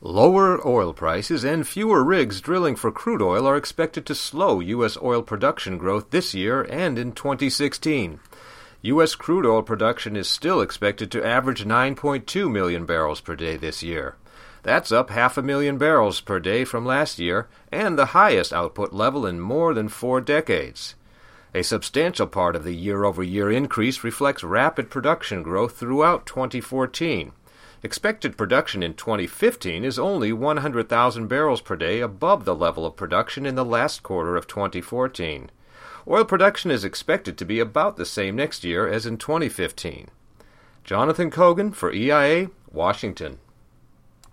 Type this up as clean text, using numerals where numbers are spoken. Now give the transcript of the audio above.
Lower oil prices and fewer rigs drilling for crude oil are expected to slow U.S. oil production growth this year and in 2016. U.S. crude oil production is still expected to average 9.2 million barrels per day this year. That's up 500,000 barrels per day from last year and the highest output level in more than 4 decades. A substantial part of the year-over-year increase reflects rapid production growth throughout 2014. Expected production in 2015 is only 100,000 barrels per day above the level of production in the last quarter of 2014. Oil production is expected to be about the same next year as in 2015. Jonathan Cogan for EIA, Washington.